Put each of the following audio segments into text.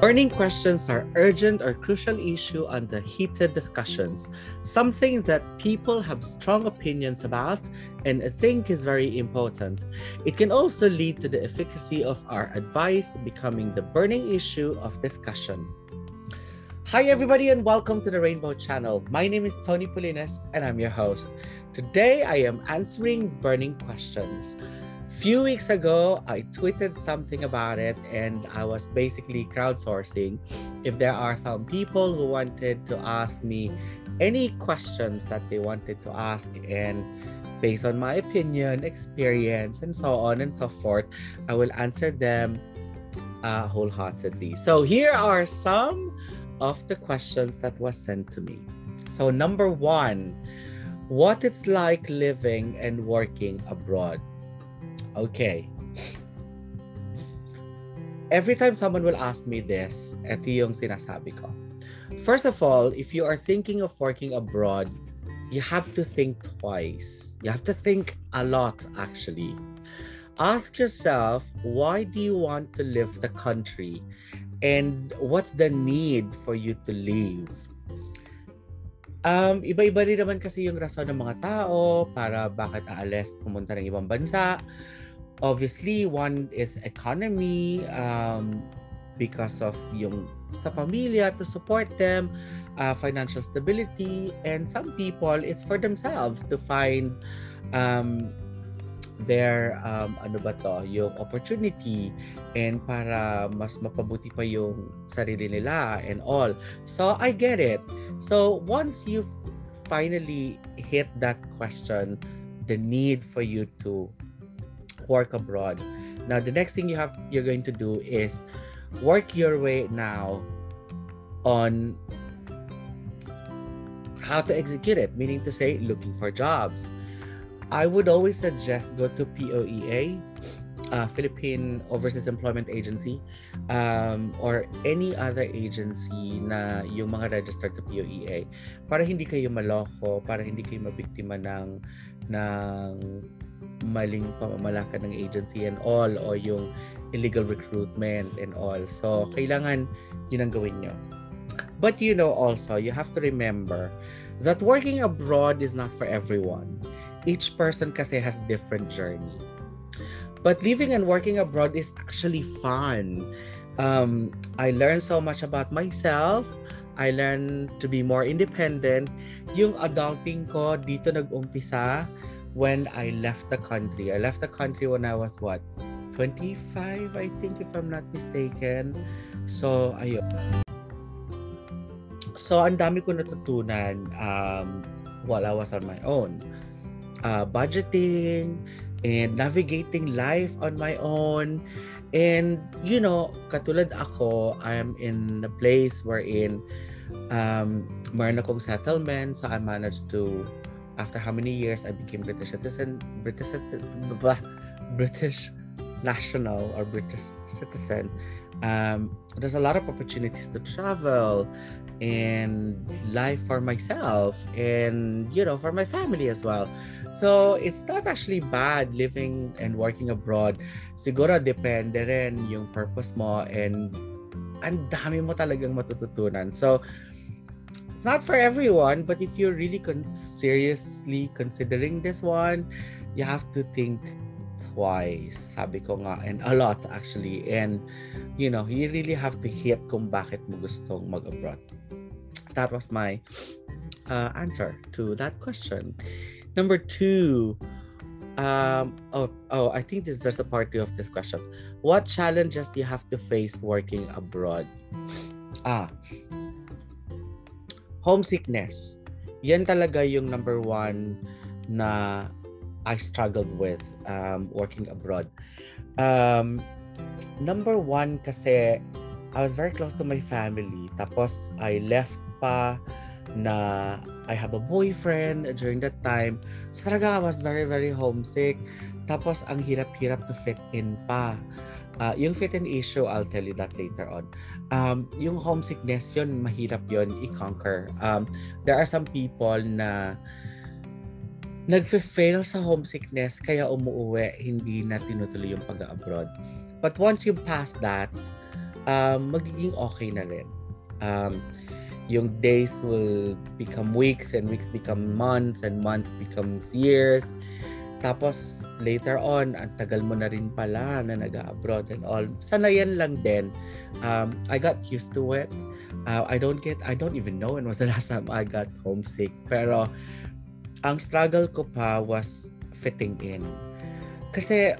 Burning questions are urgent or crucial issue under heated discussions, something that people have strong opinions about and think is very important. It can also lead to the efficacy of our advice becoming the burning issue of discussion. Hi everybody and welcome to the Rainbow Channel. My name is Tony Pulinas and I'm your host. Today I am answering burning questions. Few weeks ago, I tweeted something about it and I was basically crowdsourcing if there are some people who wanted to ask me any questions that they wanted to ask, and based on my opinion, experience, and so on and so forth, I will answer them wholeheartedly. So here are some of the questions that was sent to me. So number one, what it's like living and working abroad. Okay. Every time someone will ask me this, ito yung sinasabi ko. First of all, if you are thinking of working abroad, you have to think twice. You have to think a lot, actually. Ask yourself, why do you want to leave the country? And what's the need for you to leave? Iba-iba rin naman kasi yung rason ng mga tao para bakit aalis pumunta ng ibang bansa. Obviously, one is economy, because of yung sa pamilya to support them, financial stability, and some people, it's for themselves to find their yung opportunity and para mas mapabuti pa yung sarili nila and all. So I get it. So once you finally hit that question, the need for you to work abroad, now the next thing you're going to do is work your way now on how to execute it, meaning to say looking for jobs. I would always suggest go to POEA, Philippine Overseas Employment Agency, or any other agency na yung mga registered sa POEA, para hindi kayo maloko, para hindi kayo mabiktima ng maling pamamalakad ng agency and all, or yung illegal recruitment and all. So kailangan yun ang gawin nyo. But also you have to remember that working abroad is not for everyone. Each person kasi has different journey. But living and working abroad is actually fun. I learned so much about myself. I learned to be more independent. Yung adulting ko dito nag-umpisa when I left the country. I left the country when I was 25, I think, if I'm not mistaken. So, ayun. So, ang dami ko natutunan while I was on my own. Budgeting and navigating life on my own. And, katulad ako, I am in a place wherein meron akong settlement. So, I managed to, after how many years, I became British national or British citizen. There's a lot of opportunities to travel and life for myself and for my family as well. So it's not actually bad living and working abroad. Siguro depende rin yung purpose mo and ang dami mo talagang matututunan. So it's not for everyone, but if you're really seriously considering this one, you have to think twice, sabi ko nga, and a lot actually. And you really have to hit kung bakit mo gustong mag-abroad. That was my answer to that question. Number two, I think there's a part two of this question. What challenges do you have to face working abroad? Homesickness. Yan talaga yung number one na I struggled with working abroad. Number one kasi I was very close to my family. Tapos I left pa na I have a boyfriend during that time. So talaga I was very, very homesick. Tapos ang hirap-hirap to fit in pa. Yung fit in issue, I'll tell you that later on. Yung homesickness, yun, mahirap yun i-conquer. There are some people na nagfe-fail sa homesickness kaya umuuwi, hindi na tinutuloy yung pag-abroad. But once you pass that, magiging okay na rin. Yung days will become weeks and weeks become months and months becomes years. Tapos later on, ang tagal mo na rin pala na nag-abroad and all. Sanayan lang din. I got used to it. I don't even know when was the last time I got homesick. Pero ang struggle ko pa was fitting in. Kasi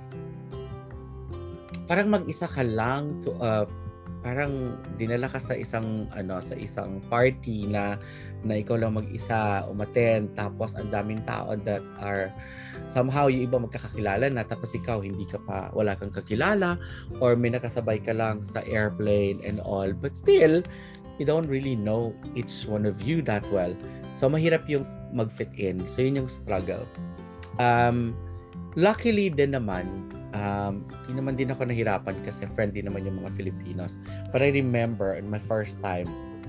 parang mag-isa ka lang to parang dinala ka sa isang party na ikaw lang mag-isa umattend, tapos ang daming tao that are somehow yung iba magkakakilala na, tapos ikaw wala kang kakilala, or may nakasabay ka lang sa airplane and all, but still you don't really know each one of you that well, so mahirap yung mag-fit in. So yun yung struggle. Luckily din naman, hindi naman din ako nahirapan kasi friendly naman yung mga Filipinos. But I remember in my first time,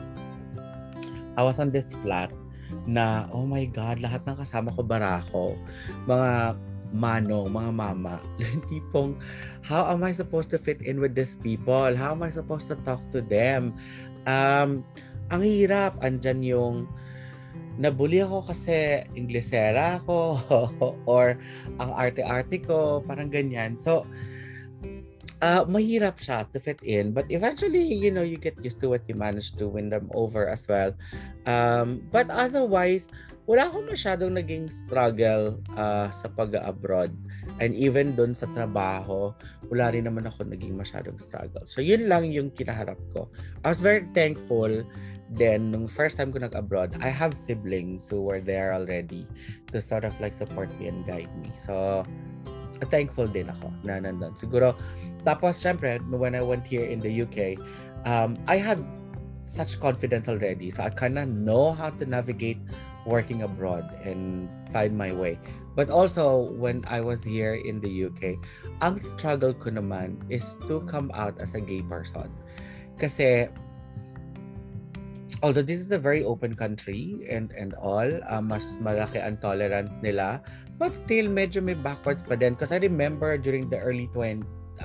I was on this flat na, oh my God, lahat ng kasama ko barako. Mga manong, mga mama. Tipong, how am I supposed to fit in with these people? How am I supposed to talk to them? Ang hirap. Andyan yung nabuli ako kasi Inglesera ako or ang arte-arte ko, parang ganyan. So, mahirap siya to fit in. But eventually, you get used to it. You manage to win them over as well. But otherwise, wala akong masyadong naging struggle sa pag-abroad. And even dun sa trabaho, wala rin naman ako naging masyadong struggle. So, yun lang yung kinaharap ko. I was very thankful. Then, nung first time ko nag-abroad, I have siblings who were there already to sort of like support me and guide me. So, thankful din ako na nandun. Siguro, tapos syempre, when I went here in the UK, I had such confidence already. So, I kind of know how to navigate working abroad and find my way. But also, when I was here in the UK, ang struggle ko naman is to come out as a gay person. Kasi, although this is a very open country and all, mas malaki ang tolerance nila, but still medyo may backwards pa din. Because I remember during the early 2000,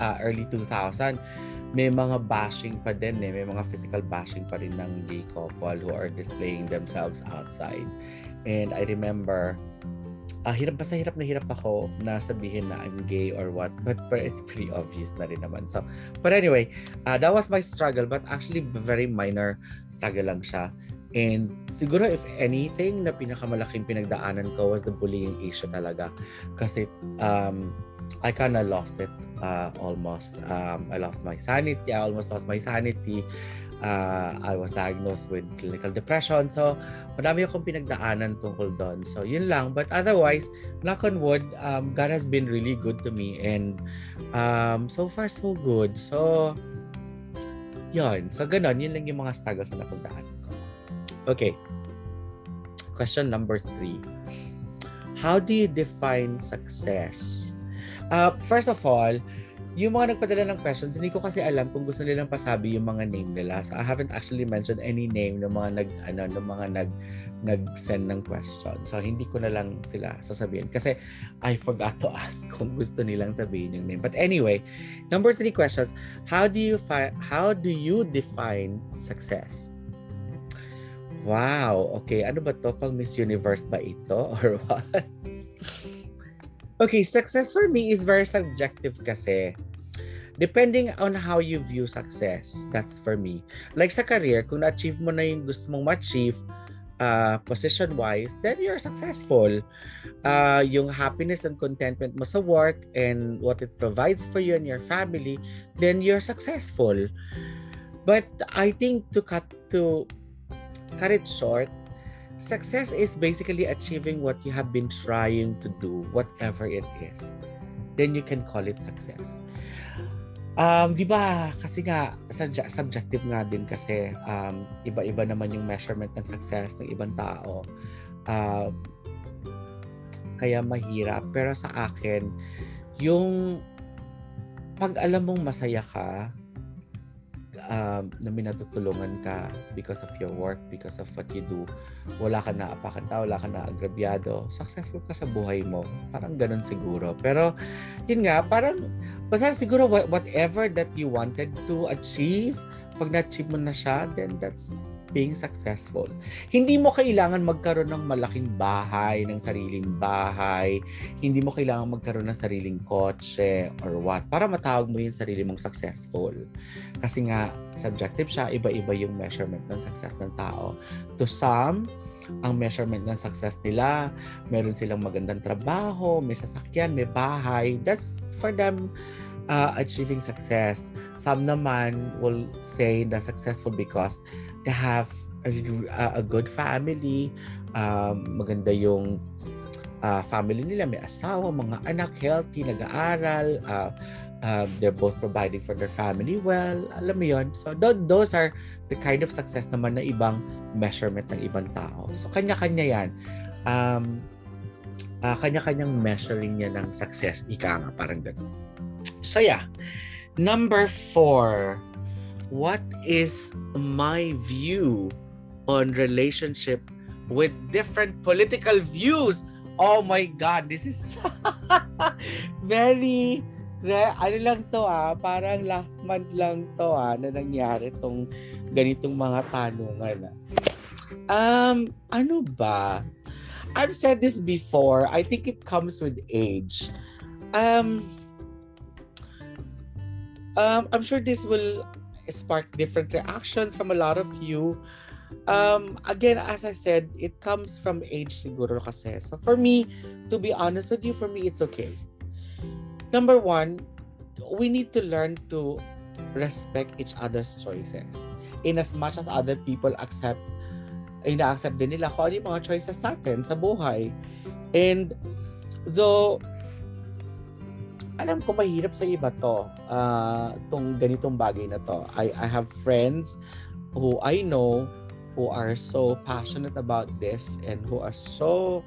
may mga bashing pa din may mga physical bashing pa rin ng gay couple who are displaying themselves outside. And I remember, hirap na hirap ako na sabihin na I'm gay or what, but it's pretty obvious na rin naman. So, but anyway, that was my struggle, but actually very minor struggle lang siya. And siguro if anything na pinakamalaking pinagdaanan ko was the bullying issue talaga. Kasi I kind of lost it almost. I lost my sanity. I almost lost my sanity. I was diagnosed with clinical depression. So, madami akong pinagdaanan tungkol doon. So, yun lang. But otherwise, knock on wood, God has been really good to me. And so far, so good. So, yun. So, ganun. Yun lang yung mga struggles na napagdaanan ko. Okay. Question number 3. How do you define success? First of all, yung mga nagpadala ng questions, hindi ko kasi alam kung gusto nilang pasabi yung mga name nila. So I haven't actually mentioned any name ng mga nag-send ng question. So hindi ko na lang sila sasabihin kasi I forgot to ask kung gusto nilang sabihin yung name. But anyway, number 3 questions. How do you define success? Wow, okay. Ano ba to? Pang Miss Universe ba ito or what? Okay, success for me is very subjective kasi. Depending on how you view success, that's for me. Like sa career, kung na-achieve mo na yung gusto mong ma-achieve position-wise, then you're successful. Yung happiness and contentment mo sa work and what it provides for you and your family, then you're successful. But I think to cut it short, success is basically achieving what you have been trying to do, whatever it is. Then you can call it success. Di ba? Kasi nga, subjective nga din kasi iba-iba naman yung measurement ng success ng ibang tao. Kaya mahirap. Pero sa akin, yung pag alam mong masaya ka, na minatutulungan ka because of your work, because of what you do, wala ka na apakanta, wala ka na agrabyado, successful ka sa buhay mo. Parang ganun siguro. Pero, yun nga, parang Basta siguro whatever that you wanted to achieve, pag na-achieve mo na siya, then that's being successful. Hindi mo kailangan magkaroon ng malaking bahay, ng sariling bahay. Hindi mo kailangan magkaroon ng sariling kotse or what para matawag mo yung sarili mong successful. Kasi nga, subjective siya, iba-iba yung measurement ng success ng tao. To some, ang measurement ng success nila, meron silang magandang trabaho, may sasakyan, may bahay. That's for them achieving success. Some naman will say na successful because they have a good family, maganda yung family nila, may asawa, mga anak, healthy, nag-aaral, they're both providing for their family well. Alam mo yun? So those are the kind of success naman na ibang measurement ng ibang tao. So kanya-kanya yan. Kanya-kanyang measuring niya ng success. Ika nga, parang gano'n. So yeah, number 4, what is my view on relationship with different political views? Oh my God, this is very, ano lang to parang last month lang to na nangyari tong ganitong mga tanungan. Ano ba? I've said this before. I think it comes with age. I'm sure this will spark different reactions from a lot of you. Again, as I said, it comes from age siguro kasi. So for me, to be honest with you, for me, it's okay. Number 1, we need to learn to respect each other's choices. In as much as other people ina-accept din nila kung ano yung mga choices natin sa buhay. And though, alam ko mahirap sa iba to, tong ganitong bagay na to. I have friends who I know who are so passionate about this and who are so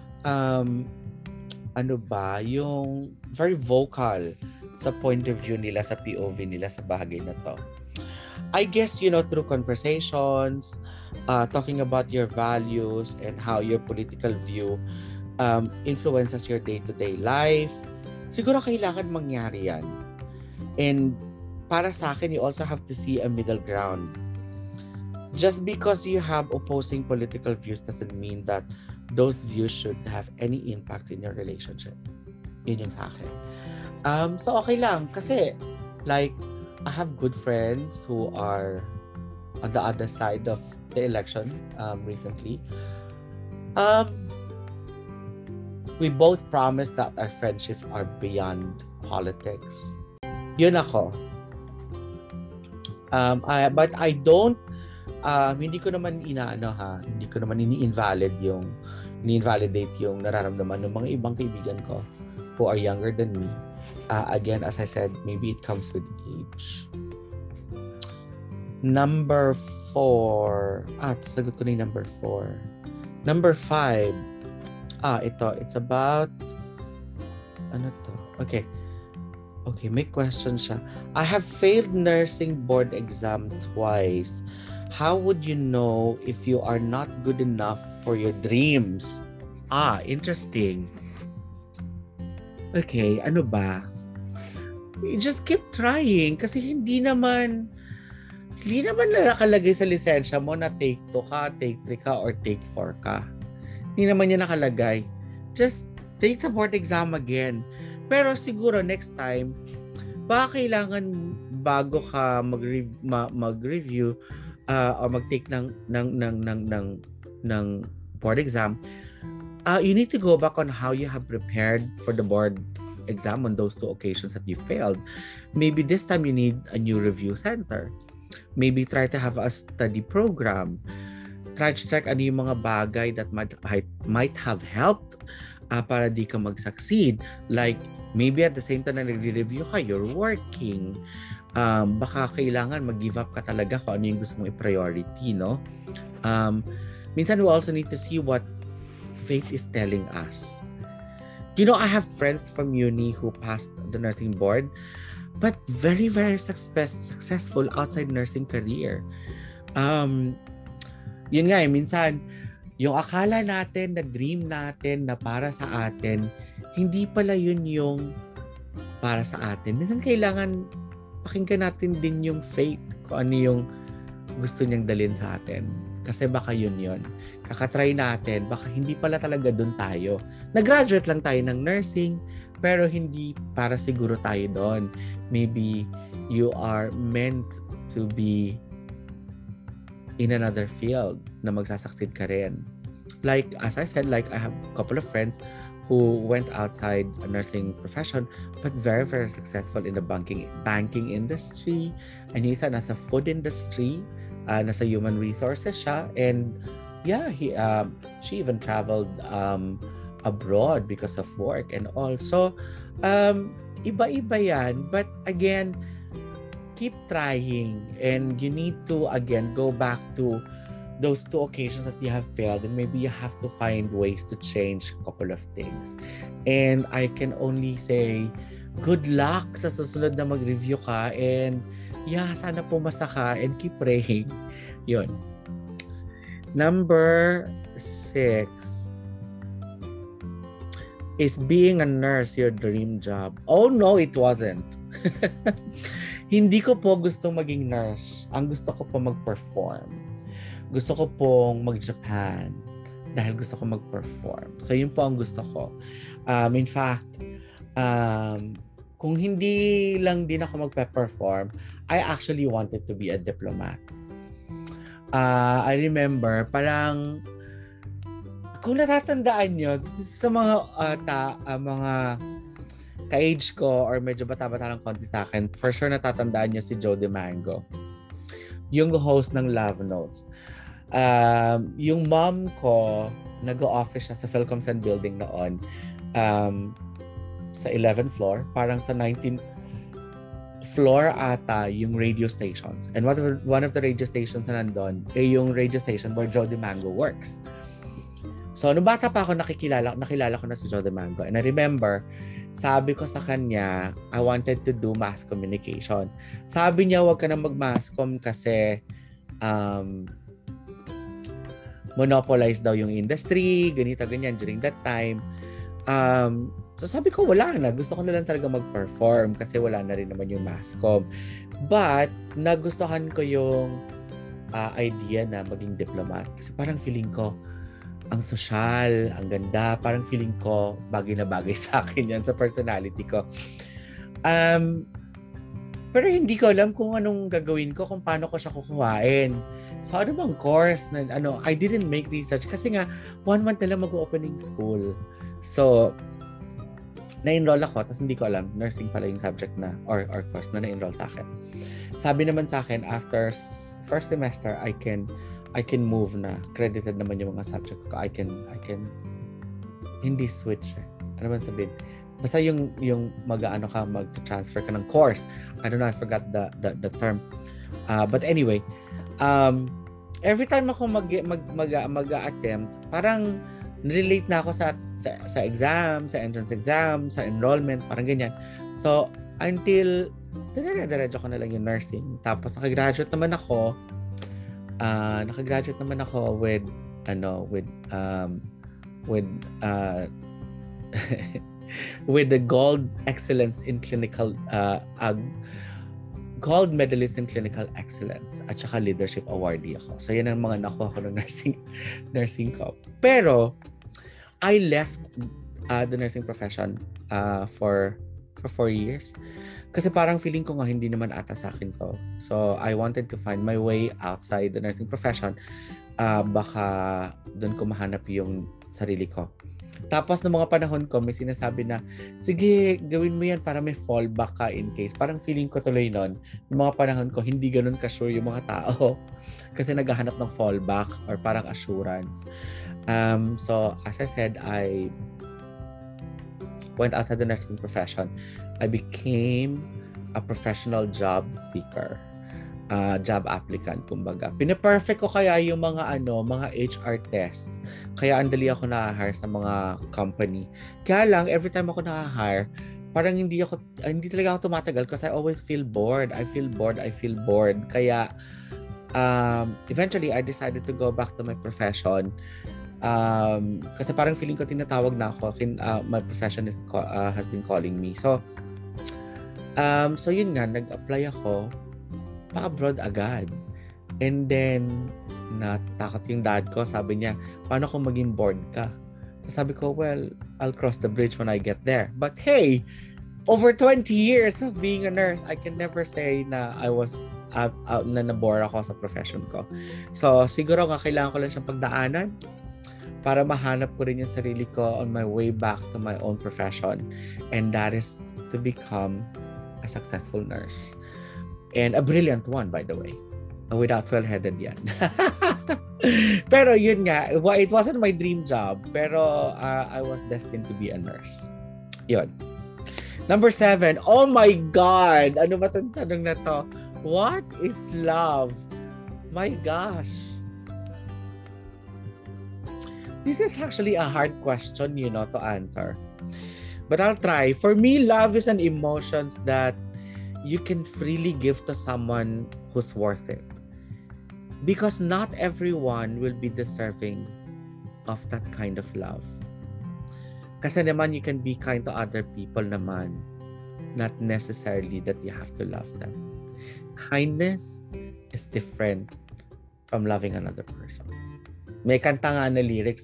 yung very vocal sa point of view nila, sa POV nila sa bagay na to. I guess, through conversations, talking about your values and how your political view influences your day-to-day life, siguro kailangan mangyari yan. And para sa akin, you also have to see a middle ground. Just because you have opposing political views doesn't mean that those views should have any impact in your relationship. Yun yung sa akin. So okay lang. Kasi, like, I have good friends who are on the other side of the election recently. We both promise that our friendships are beyond politics. Yun ako. But I don't, hindi ko naman hindi ko naman ini-invalidate yung nararamdaman ng mga ibang kaibigan ko who are younger than me. Again, as I said, maybe it comes with age. Number 4. Sagot ko na yung number 4. Number 5. It's about, ano to? Okay, may question siya. I have failed nursing board exam twice. How would you know if you are not good enough for your dreams? Interesting. Okay, ano ba? Just keep trying kasi hindi naman nakalagay sa lisensya mo na take 2 ka, take 3 ka, or take 4 ka. Hindi naman yan nakalagay. Just take the board exam again. Pero siguro next time, baka kailangan bago ka mag-review or mag-take ng board exam, you need to go back on how you have prepared for the board exam on those 2 occasions that you failed. Maybe this time you need a new review center. Maybe try to have a study program. Try to check ano yung mga bagay that might have helped para di ka mag-succeed. Like, maybe at the same time na nag-review ka, you're working. Baka kailangan mag-give up ka talaga kung ano yung gusto mong i-priority, no? Minsan we also need to see what fate is telling us. I have friends from uni who passed the nursing board, but very, very successful outside nursing career. Yun nga minsan, yung akala natin na dream natin na para sa atin, hindi pala yun yung para sa atin. Minsan kailangan pakinggan natin din yung fate, kung ano yung gusto niyang dalhin sa atin. Kasi baka yun. Kakatry natin, baka hindi pala talaga dun tayo. Nag-graduate lang tayo ng nursing, pero hindi para siguro tayo doon. Maybe you are meant to be in another field na magsasucceed ka rin. Like, as I said, like I have a couple of friends who went outside a nursing profession but very, very successful in the banking industry. And isa nasa food industry, nasa human resources siya. And yeah, she even traveled abroad because of work. And also, iba-iba yan. But again, keep trying, and you need to again go back to those 2 occasions that you have failed, and maybe you have to find ways to change a couple of things. And I can only say good luck sa susunod na mag-review ka, and yeah, sana pumasa ka, and keep praying. Yun. Number 6, is being a nurse your dream job? Oh no, it wasn't. Hindi ko po gustong maging nurse. Ang gusto ko po mag-perform. Gusto ko pong mag-Japan dahil gusto ko mag-perform. So, yun po ang gusto ko. In fact, kung hindi lang din ako mag-perform, I actually wanted to be a diplomat. I remember, parang, kung natatandaan nyo, sa mga mga ka-age ko or medyo bata-bata ng konti sa akin, for sure natatandaan nyo si Jody Mango. Yung host ng Love Notes. Yung mom ko, nag-o-office siya sa Philcomsen building noon, sa 11th floor, parang sa 19th floor ata yung radio stations. And one of the radio stations na nandun ay yung radio station where Jody Mango works. So, nung bata pa ako, nakilala ko na si Jody Mango. And I remember, sabi ko sa kanya, I wanted to do mass communication. Sabi niya, huwag ka na mag-mass comm kasi monopolize daw yung industry, ganito, ganyan during that time. So sabi ko, wala na. Gusto ko na lang talaga mag-perform kasi wala na rin naman yung mass comm. But, nagustuhan ko yung idea na maging diplomat. Kasi parang feeling ko, ang sosyal, ang ganda, parang feeling ko bagay na bagay sa akin yan, sa personality ko. Pero hindi ko alam kung anong gagawin ko, kung paano ko siya kukuhain. So ano bang course na I didn't make research kasi nga 1 month na lang mag-opening school. So na-enroll ako, tapos hindi ko alam nursing pala yung subject na or course na na-enroll sa akin. Sabi naman sa akin, after first semester I can move na. Credited naman yung mga subjects ko. I can hindi switch. Ano ba sabihin? Basta yung mag-transfer ka ng course. I don't know, I forgot the term. But anyway, every time ako mag-attempt, parang relate na ako sa exam, sa entrance exam, sa enrollment, parang ganyan. So, until diretso ko na lang yung nursing. Tapos nakagraduate naman ako with with the gold excellence in clinical gold medalist in clinical excellence at saka leadership awardee ako. So yan ang mga nakuha ko ng nursing ko. Pero I left the nursing profession for 4 years. Kasi parang feeling ko nga hindi naman ata sa akin to. So, I wanted to find my way outside the nursing profession. Baka doon ko mahanap yung sarili ko. Tapos, ng mga panahon ko, may sinasabi na, sige, gawin mo yan para may fallback ka in case. Parang feeling ko tuloy nun, ng mga panahon ko, hindi ganun ka-sure yung mga tao. Kasi naghahanap ng fallback or parang assurance. So, as I said, I went outside the nursing profession. I became a professional job seeker, job applicant, kumbaga. Pina-perfect ko kaya yung mga HR tests. Kaya andali ako na-hire sa mga company. Kaya lang, every time ako na-hire, parang hindi talaga ako tumatagal because I always feel bored. I feel bored. Kaya, eventually, I decided to go back to my profession. Kasi parang feeling ko tinatawag na ako. My profession has been calling me. So, So yun nga, nag-apply ako pa-abroad agad. And then, natakot yung dad ko. Sabi niya, paano kung maging bored ka? So sabi ko, well, I'll cross the bridge when I get there. But hey, over 20 years of being a nurse, I can never say na I was out na nabore ako sa profession ko. So siguro nga kailangan ko lang siyang pagdaanan para mahanap ko rin yung sarili ko on my way back to my own profession. And that is to become a successful nurse. And a brilliant one, by the way. Without well-headed yan. Pero yun nga, it wasn't my dream job. Pero I was destined to be a nurse. Yun. Number 7. Oh my God! Ano ba itong tanong na to? What is love? My gosh. This is actually a hard question, to answer. But I'll try. For me, love is an emotion that you can freely give to someone who's worth it. Because not everyone will be deserving of that kind of love. Kasi naman, you can be kind to other people naman. Not necessarily that you have to love them. Kindness is different from loving another person. May kanta nga na lyrics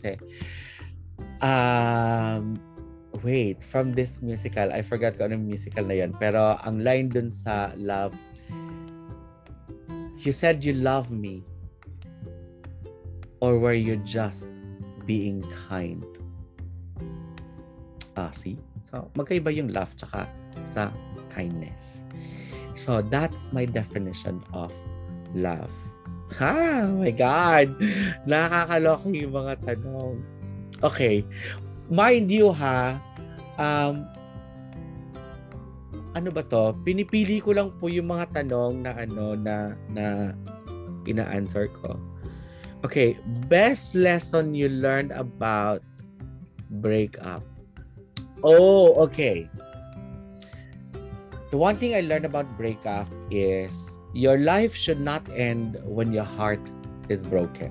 wait, from this musical, I forgot kung anong musical na yun. Pero ang line dun sa love, you said you love me, or were you just being kind? See? So, magkaiba yung love tsaka sa kindness. So, that's my definition of love. Oh my God! Nakakaloka yung mga tanong. Okay. Mind you ano ba to? Pinipili ko lang po yung mga tanong na ina-answer ko. Okay. Best lesson you learned about breakup. Oh, okay. The one thing I learned about breakup is your life should not end when your heart is broken.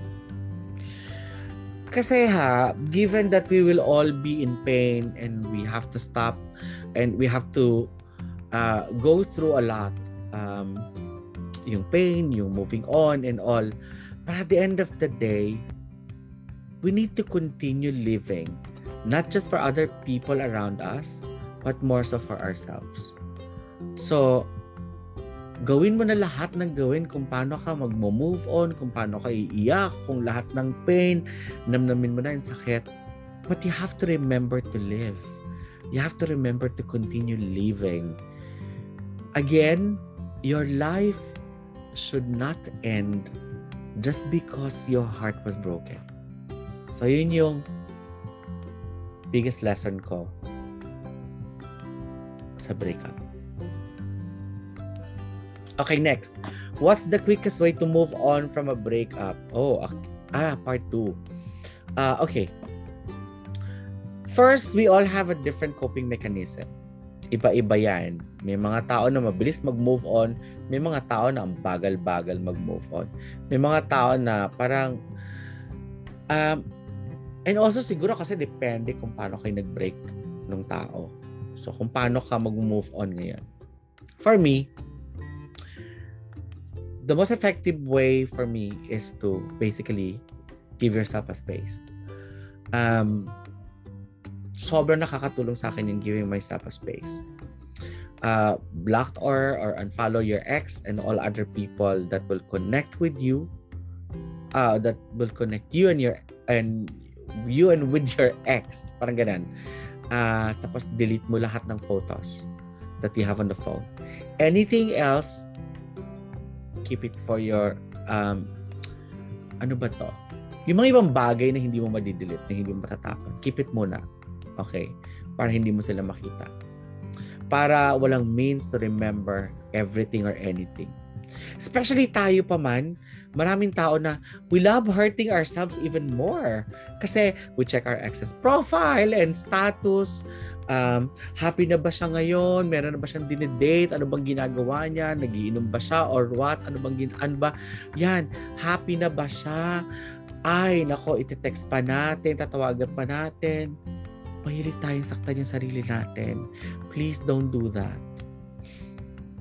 Kasi given that we will all be in pain and we have to stop and we have to go through a lot, yung pain, yung moving on and all, but at the end of the day, we need to continue living, not just for other people around us, but more so for ourselves. So, gawin mo na lahat ng gawin kung paano ka mag-move on, kung paano ka iiyak, kung lahat ng pain, namnamin mo na yung sakit. But you have to remember to live. You have to remember to continue living. Again, your life should not end just because your heart was broken. So, yun yung biggest lesson ko sa breakup. Okay, next. What's the quickest way to move on from a breakup? Oh, part 2. Okay. First, we all have a different coping mechanism. Iba-iba yan. May mga tao na mabilis mag-move on. May mga tao na ang bagal-bagal mag-move on. May mga tao na parang and also siguro kasi depende kung paano kayo nag-break ng tao. So, kung paano ka mag-move on ngayon. For me, the most effective way for me is to basically give yourself a space. Sobrang nakakatulong sa akin yung giving myself a space. Block or unfollow your ex and all other people that will connect with you, that will connect you and with your ex. Parang ganun. Tapos delete mo lahat ng photos that you have on the phone. Anything else, keep it for your ano ba to? Yung mga ibang bagay na hindi mo madidelete, na hindi mo matatapon, keep it muna. Okay? Para hindi mo sila makita. Para walang means to remember everything or anything. Especially tayo pa man, maraming tao na we love hurting ourselves even more. Kasi we check our ex's profile and status. Happy na ba siya ngayon? Meron na ba siyang dinidate? Ano bang ginagawa niya? Nagiinom ba siya or what? Ano ba? Yan. Happy na ba siya? Ay, nako, iti-text pa natin, tatawagan pa natin. Mahilig tayong saktan yung sarili natin. Please don't do that.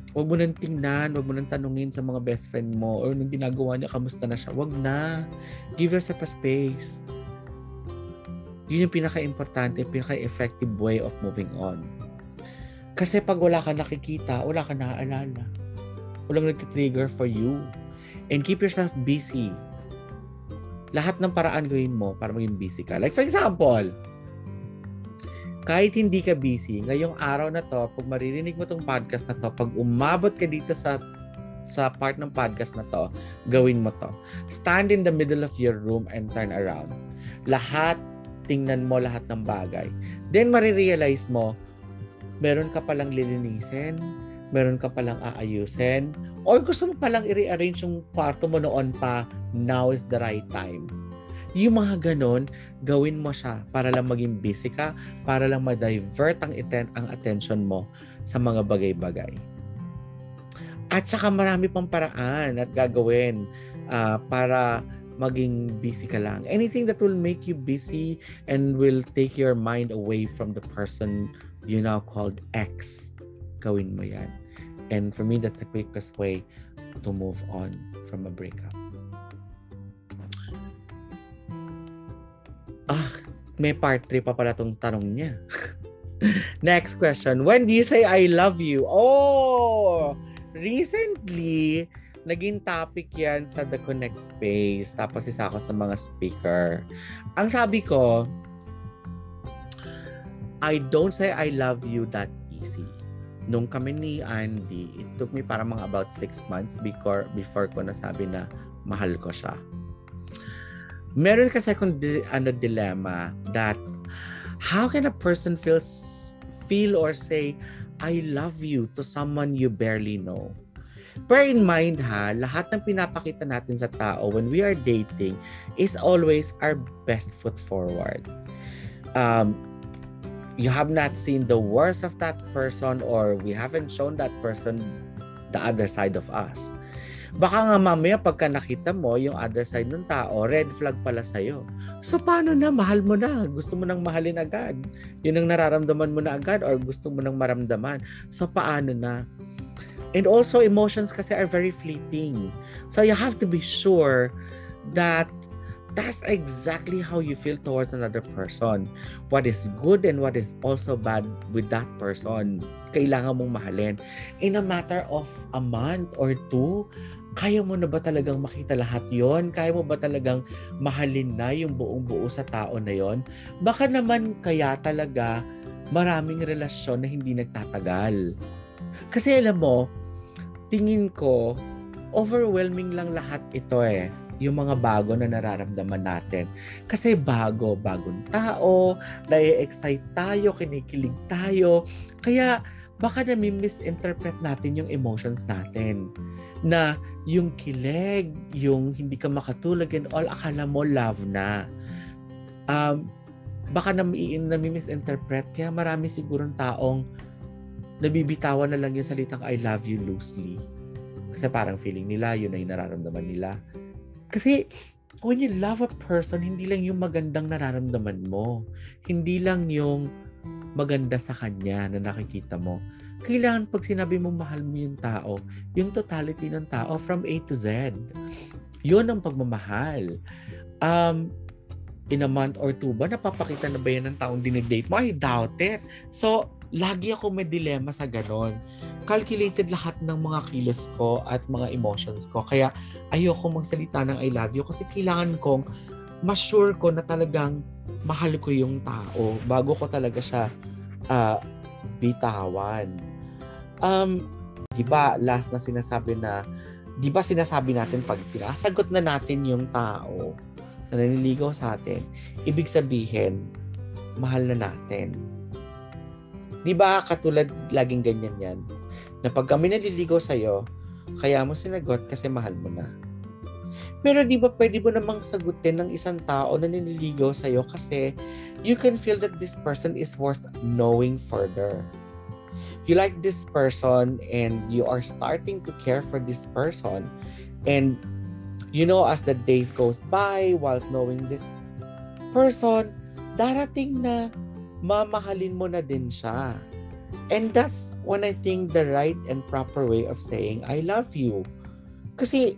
Huwag mo nang tingnan, huwag mo nang tanungin sa mga best friend mo or nung ginagawa niya, kamusta na siya. Huwag na. Give yourself a space. Yun yung pinaka-importante, pinaka-effective way of moving on. Kasi pag wala ka nakikita, wala ka naaalala. Walang nag-trigger for you. And keep yourself busy. Lahat ng paraan gawin mo para maging busy ka. Like for example, kahit hindi ka busy, ngayong araw na to, pag maririnig mo tong podcast na to, pag umabot ka dito sa part ng podcast na to, gawin mo to. Stand in the middle of your room and turn around. Tingnan mo lahat ng bagay. Then marirealize mo, meron ka palang lilinisin, meron ka palang aayusin, or gusto mo palang i-rearrange yung kwarto mo noon pa, now is the right time. Yung mga ganon, gawin mo siya para lang maging busy ka, para lang ma-divert ang attention mo sa mga bagay-bagay. At saka marami pang paraan at gagawin para maging busy ka lang. Anything that will make you busy and will take your mind away from the person you now called X, gawin mo yan. And for me, that's the quickest way to move on from a breakup. May part 3 pa pala tong tanong niya. Next question. When do you say I love you? Oh! Recently, naging topic yan sa The Connect Space. Tapos isa ako sa mga speaker. Ang sabi ko, I don't say I love you that easy. Nung kami ni Andy, it took me para mga about 6 months before ko nasabi na mahal ko siya. Meron kasi akong dilemma that how can a person feel or say I love you to someone you barely know? Bear in mind lahat ng pinapakita natin sa tao when we are dating is always our best foot forward. You have not seen the worst of that person or we haven't shown that person the other side of us. Baka nga mamaya pagka nakita mo yung other side ng tao, red flag pala sa'yo. So paano na? Mahal mo na. Gusto mo nang mahalin agad. Yun ang nararamdaman mo na agad or gusto mo nang maramdaman. So paano na? And also emotions kasi are very fleeting. So you have to be sure that that's exactly how you feel towards another person. What is good and what is also bad with that person. Kailangan mong mahalin. In a matter of a month or 2, kaya mo na ba talagang makita lahat yon? Kaya mo ba talagang mahalin na yung buong-buo sa tao na yon? Baka naman kaya talaga maraming relasyon na hindi nagtatagal. Kasi alam mo, tingin ko, overwhelming lang lahat ito yung mga bago na nararamdaman natin. Kasi bagong tao, na-excite tayo, kinikilig tayo. Kaya baka nami-misinterpret natin yung emotions natin. Na yung kilig, yung hindi ka makatulog and all, akala mo love na. Baka nami-misinterpret. Kaya marami sigurong taong nabibitawan na lang yung salitang I love you loosely. Kasi parang feeling nila, yun na yung nararamdaman nila. Kasi when you love a person, hindi lang yung magandang nararamdaman mo. Hindi lang yung maganda sa kanya na nakikita mo. Kailangan pag sinabi mo mahal mo yung tao, yung totality ng tao from A to Z. Yun ang pagmamahal. In a month or 2 ba, napapakita na ba yan ng taong dinidate mo? I doubt it. So, lagi ako may dilemma sa ganon. Calculated lahat ng mga kilos ko at mga emotions ko. Kaya ayoko magsalita ng I love you kasi kailangan kong ma-sure ko na talagang mahal ko yung tao bago ko talaga siya bitawan. Diba last na sinasabi na, diba sinasabi natin pag sinasagot na natin yung tao na naniligaw sa atin, ibig sabihin mahal na natin. Diba katulad laging ganyan yan na pag kami naliligaw sa'yo, kaya mo sinagot kasi mahal mo na. Pero di ba pwede mo namang sagutin ng isang tao na nililigaw sa'yo kasi you can feel that this person is worth knowing further. You like this person and you are starting to care for this person. And you know, as the days goes by, whilst knowing this person, darating na mamahalin mo na din siya. And that's when I think the right and proper way of saying, I love you. Kasi,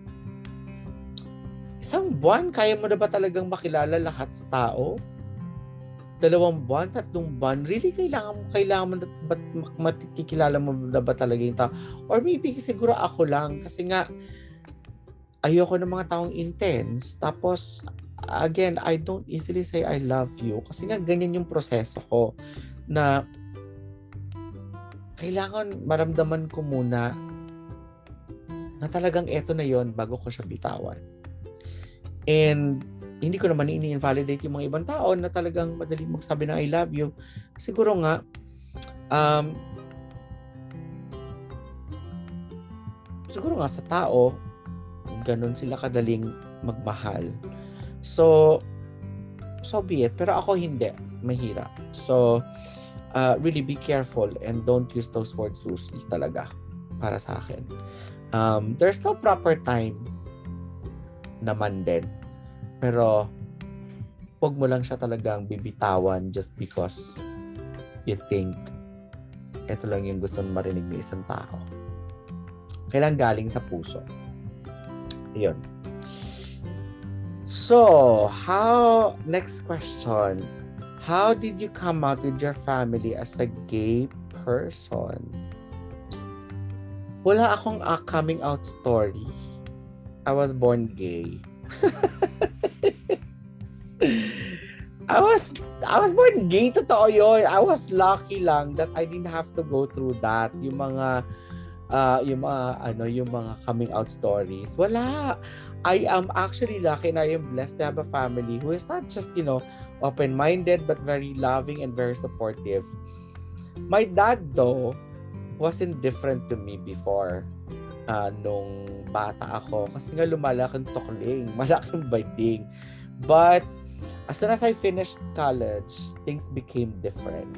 isang buwan, kaya mo na ba talagang makilala lahat sa tao? 2 buwan, 3 buwan, really kailangan mo na ba makikilala mo na ba talaga yung tao? Or maybe siguro ako lang, kasi nga, ayoko ng mga taong intense. Tapos, again, I don't easily say I love you. Kasi nga, ganyan yung proseso ko. Na, kailangan maramdaman ko muna na talagang eto na yon bago ko siya bitawan. And, hindi ko naman ini-invalidate yung mga ibang tao na talagang madaling magsabi ng I love you. Siguro nga, sa tao, ganun sila kadaling magmahal. So be it. Pero ako hindi. Mahirap. So, really be careful and don't use those words loosely talaga para sa akin. There's no proper time naman din. Pero, huwag mo lang siya talagang bibitawan just because you think ito lang yung gusto marinig ng isang tao. Kailangan galing sa puso. Yun. So, next question. How did you come out with your family as a gay person? Wala akong coming out story. I was born gay. I was born gay, totoo yun. I was lucky lang that I didn't have to go through that. Yung mga coming out stories. Wala. I am actually lucky and I am blessed to have a family who is not just, open-minded but very loving and very supportive. My dad though wasn't different to me before. Nung bata ako kasi nga lumalaking tukling, malaking bading. But as soon as I finished college, things became different.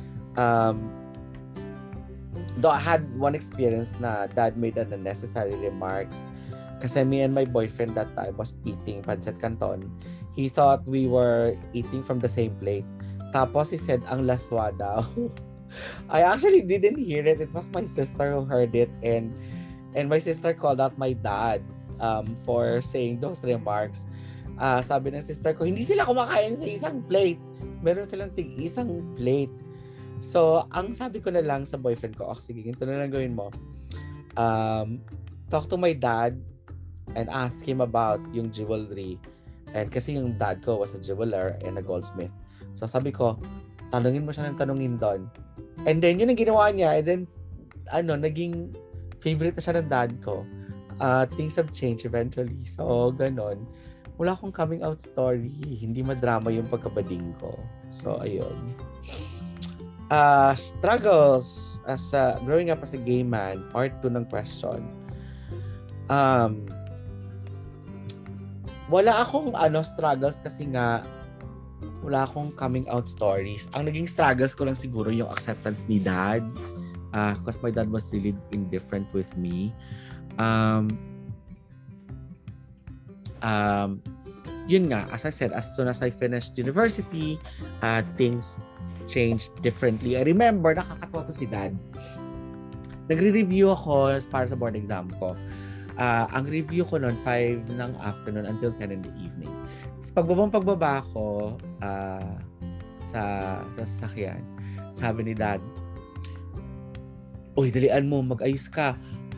Though I had one experience na dad made unnecessary remarks kasi me and my boyfriend that time was eating pancit canton. He thought we were eating from the same plate. Tapos he said, ang laswa daw. I actually didn't hear it. It was my sister who heard it and my sister called out my dad for saying those remarks. Sabi ng sister ko, hindi sila kumakain sa isang plate. Meron silang tig-isang plate. So, ang sabi ko na lang sa boyfriend ko, sige, ganito na lang gawin mo. Talk to my dad and ask him about yung jewelry. And kasi yung dad ko was a jeweler and a goldsmith. So, sabi ko, tanungin mo siya ng tanungin doon. And then, yun ang ginawa niya. And then, naging favorite na siya ng dad ko. Things have changed eventually. So, ganon. Wala akong coming out story. Hindi madrama yung pagkabading ko. So, ayun. Struggles as growing up as a gay man, part 2 ng question. Wala akong struggles kasi nga wala akong coming out stories. Ang naging struggles ko lang siguro yung acceptance ni dad. Because my dad was really indifferent with me. Yun nga, as I said, as soon as I finished university, things changed differently. I remember, nakakatawa to si dad. Nagre-review ako para sa board exam ko. Ang review ko noon, 5 ng afternoon until 10 in the evening. Tapos pagbaba ko sa sasakyan, sabi ni dad, "Uy, dalian mo, mag-ayos ka.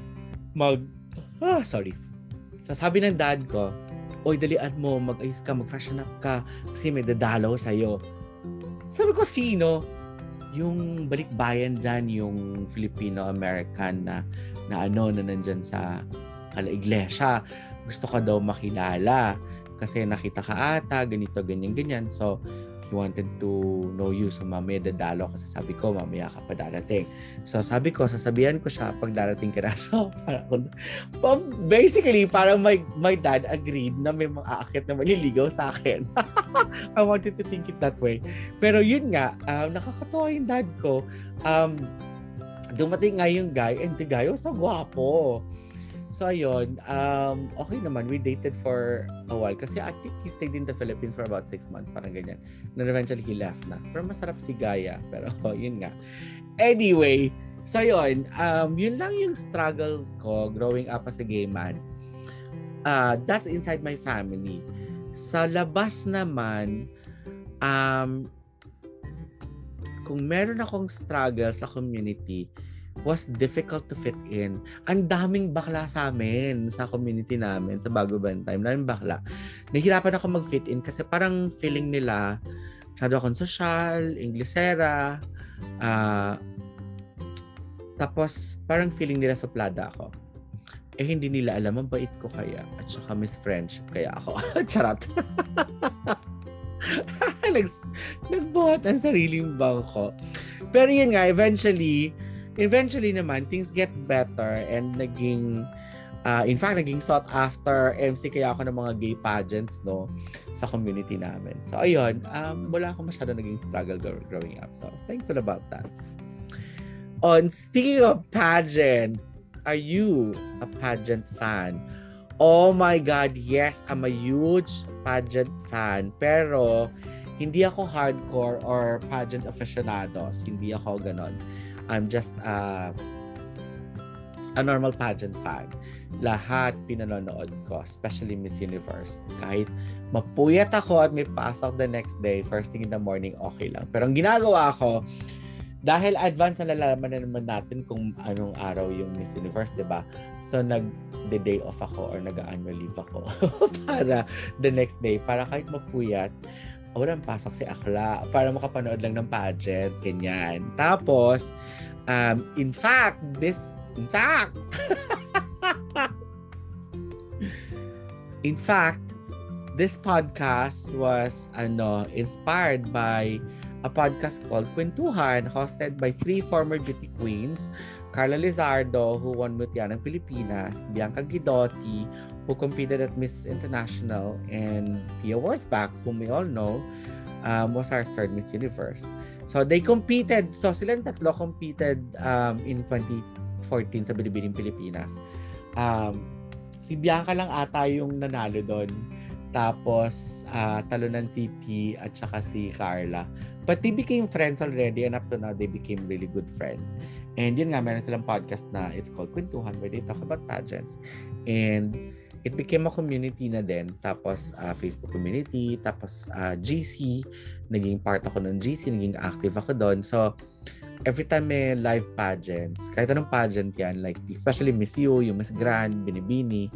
Sabi ng dad ko, "Uy, dalian mo, mag-ayos ka, mag-freshen up ka kasi may dadalaw sa'yo." Sabi ko, sino? Yung balikbayan dyan, yung Filipino-American na nandyan sa iglesia. Gusto ka daw makilala kasi nakita ka ata, ganito, ganyan. So, he wanted to know you. So, mamaya dadalo kasi sabi ko, mamaya ka pa darating. So, sabi ko, sasabihan ko siya pag darating ka na. So, basically, parang my dad agreed na may mga aakit na maliligaw sa akin. I wanted to think it that way. Pero yun nga, nakakatawa yung dad ko. Dumating nga yung guy, and the guy was so gwapo. So, ayun, okay naman. We dated for a while. Kasi I think he stayed in the Philippines for about 6 months. Parang ganyan. And eventually, he left na. Pero masarap si Gaya. Pero, yun nga. Anyway, so yun, yun lang yung struggle ko growing up as a gay man. That's inside my family. Sa labas naman, kung meron akong struggle sa community, was difficult to fit in. Ang daming bakla sa amin, sa community namin, sa Bago Bantay. Daming bakla. Nahihirapan ako mag-fit in kasi parang feeling nila, masyado akong social, Inglesera, tapos parang feeling nila suplada ako. Eh hindi nila alam, ang bait ko kaya. At saka Miss Friendship kaya ako. Charot. Nagbuhat ang sariling bangko. Pero yun nga, eventually naman, things get better and naging, in fact, naging sought after MC kaya ako ng mga gay pageants, no, sa community namin. So, ayun, wala akong masyado naging struggle growing up. So, I was thankful about that. Speaking of pageant, are you a pageant fan? Oh my God, yes, I'm a huge pageant fan. Pero, hindi ako hardcore or pageant aficionados. Hindi ako ganon. I'm just a normal pageant fan. Lahat pinanonood ko, especially Miss Universe. Kahit mapuyat ako at may pasok the next day, first thing in the morning, okay lang. Pero ang ginagawa ko, dahil advance na lalaman na naman natin kung anong araw yung Miss Universe, diba? So, nag-day off ako or nag-annual leave ako para the next day. Para kahit mapuyat, walang pasok si Akla para makapanood lang ng pageant, ganyan. Tapos, in fact, this podcast was inspired by a podcast called Kwentuhan, hosted by 3 former beauty queens, Carla Lizardo, who won Mutya ng Pilipinas, Bianca Guidotti, who competed at Miss International, and Pia Wurzbach, whom we all know, was our 3rd Miss Universe. So they competed, so silang tatlo competed in 2014 sa Bilibining Pilipinas. Si Bianca lang ata yung nanalo doon. Tapos talunan si P at saka si Carla. But they became friends already, and up to now, they became really good friends. And yun nga, meron silang podcast na it's called Kwentuhan, where they talk about pageants. And it became a community na din. Tapos, Facebook community. Tapos, GC. Naging part ako ng GC. Naging active ako doon. So, every time may live pageants, kahit anong pageant yan, like, especially Miss U, yung Miss Grand, Binibini,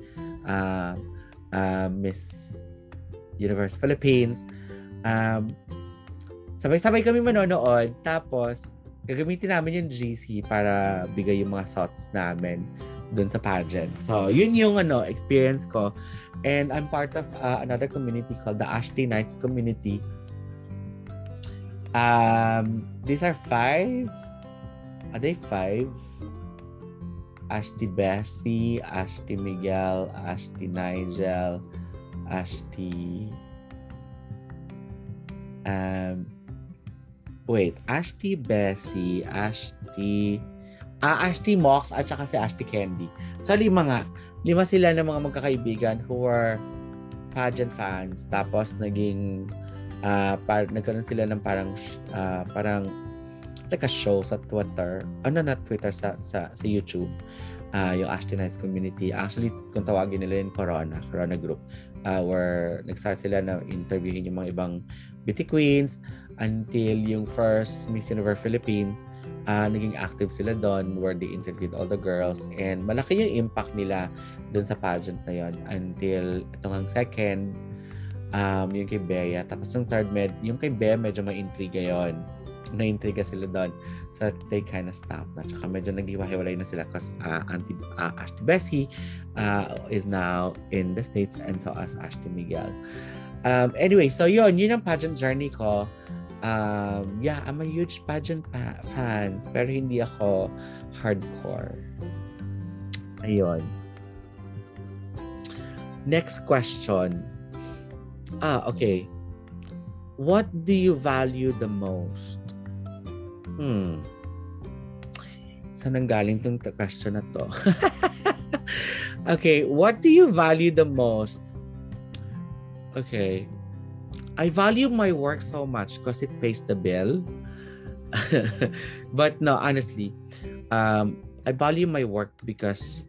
Miss Universe Philippines, sabay-sabay kami manonood. Tapos, gagamitin namin yung GC para bigay yung mga thoughts namin dun sa pageant. So, yun yung experience ko. And I'm part of another community called the Ashty Knights community. These are 5. Are they 5? Ashty Bessie, Ashty Miguel, Ashty Nigel, Ashty... Ashty Bessie, Ashty Mox at saka si Ashty Candy. So, 5 nga. 5 sila ng mga magkakaibigan who were pageant fans. Tapos, nagkaroon sila ng parang like a show sa Twitter. Not Twitter, sa YouTube. Yung Ashty Knights community. Actually, kung tawagin nila yung Corona Group. Where nag-start sila na interviewin yung mga ibang beauty queens until yung first Miss Universe Philippines. Naging active sila doon where they interviewed all the girls, and malaki yung impact nila doon sa pageant na yon until itong second, yung kay Bea. Tapos yung third yung kay Bea medyo may intriga yon. Na-intriga sila doon. So they kind of stopped. At saka medyo naghiwa-hiwalay na sila because Ashty Bessie is now in the States, and so as Ashty Miguel. Anyway, so yun ang pageant journey ko. I'm a huge pageant fans, pero hindi ako hardcore. Ayun. Next question. Okay. What do you value the most? Saan nanggaling tong question na to? Okay, what do you value the most? Okay. I value my work so much because it pays the bill. But no, honestly, I value my work because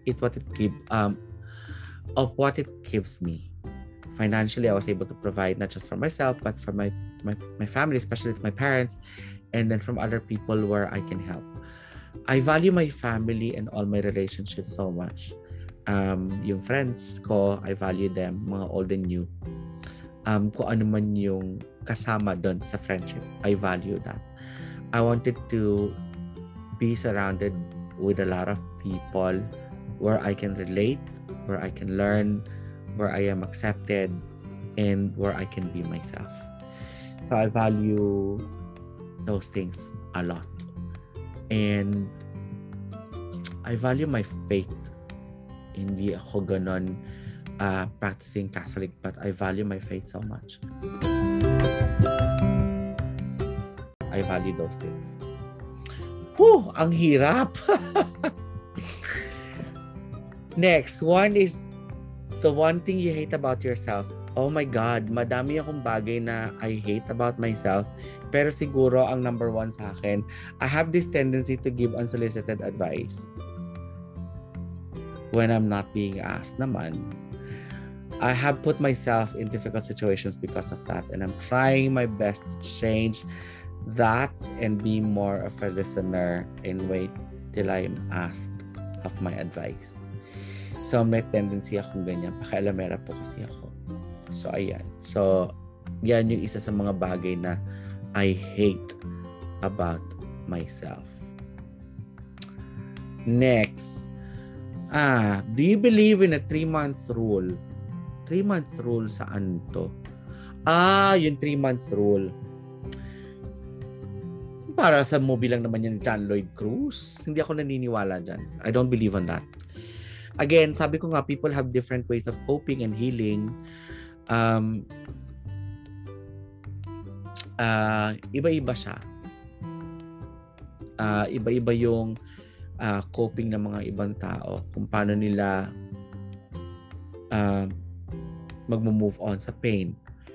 of what it gives me. Financially, I was able to provide not just for myself, but for my family, especially with my parents, and then from other people where I can help. I value my family and all my relationships so much. Yung friends ko, I value them, mga old and new. Kung ano man yung kasama doon sa friendship, I value that. I wanted to be surrounded with a lot of people where I can relate, where I can learn, where I am accepted, and where I can be myself. So I value those things a lot. And I value my faith. Hindi ako ganon practicing Catholic, but I value my faith so much. I value those things. Whew, ang hirap. Next, one is the one thing you hate about yourself. Oh my God, madami akong bagay na I hate about myself. Pero siguro ang number one sa akin, I have this tendency to give unsolicited advice. When I'm not being asked naman. I have put myself in difficult situations because of that. And I'm trying my best to change that and be more of a listener and wait till I'm asked of my advice. So may tendency akong ganyan. Pakialamera po kasi ako. So ayan. So yan yung isa sa mga bagay na I hate about myself. Next. Do you believe in a 3-month rule? 3 months rule saan to? Yung 3 months rule. Para sa movie lang naman yan ni John Lloyd Cruz. Hindi ako naniniwala dyan. I don't believe on that. Again, sabi ko nga, people have different ways of coping and healing. Iba-iba siya. Iba-iba yung coping ng mga ibang tao. Kung paano nila mag-move on sa pain.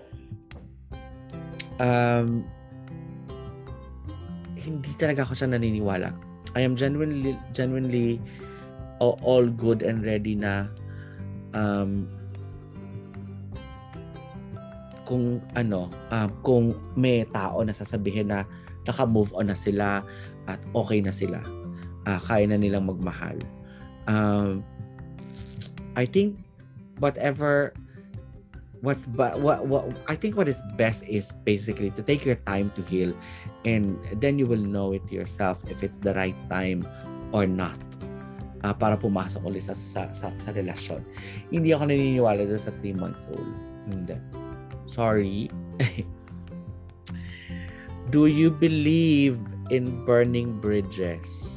Hindi talaga ako siya naniniwala. I am genuinely all good and ready na kung may tao na sasabihin na naka-move on na sila at okay na sila. Kaya na nilang magmahal. I think what is best is basically to take your time to heal, and then you will know it yourself if it's the right time or not para pumasok ulit sa relasyon. Hindi ako naniniwala sa 3 months rule. Hindi. Sorry. Do you believe in burning bridges?